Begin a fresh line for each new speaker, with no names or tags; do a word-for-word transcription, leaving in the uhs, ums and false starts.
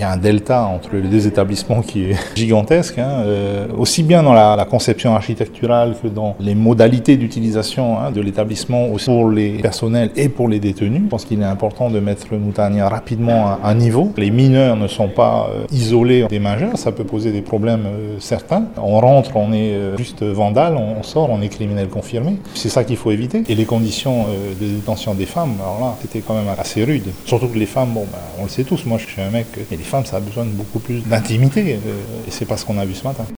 Il y a un delta entre les deux établissements qui est gigantesque, hein, euh, aussi bien dans la, la conception architecturale que dans les modalités d'utilisation hein, de l'établissement aussi pour les personnels et pour les détenus. Je pense qu'il est important de mettre le Moutania rapidement à, à niveau. Les mineurs ne sont pas euh, isolés des majeurs, ça peut poser des problèmes euh, certains. On rentre, on est euh, juste vandale, on sort, on est criminel confirmé. C'est ça qu'il faut éviter. Et les conditions euh, de détention des femmes, alors là, c'était quand même assez rude. Surtout que les femmes, bon, ben, on le sait tous, moi je suis un mec, mais les femmes, ça a besoin de beaucoup plus d'intimité. Euh, et c'est pas ce qu'on a vu ce matin.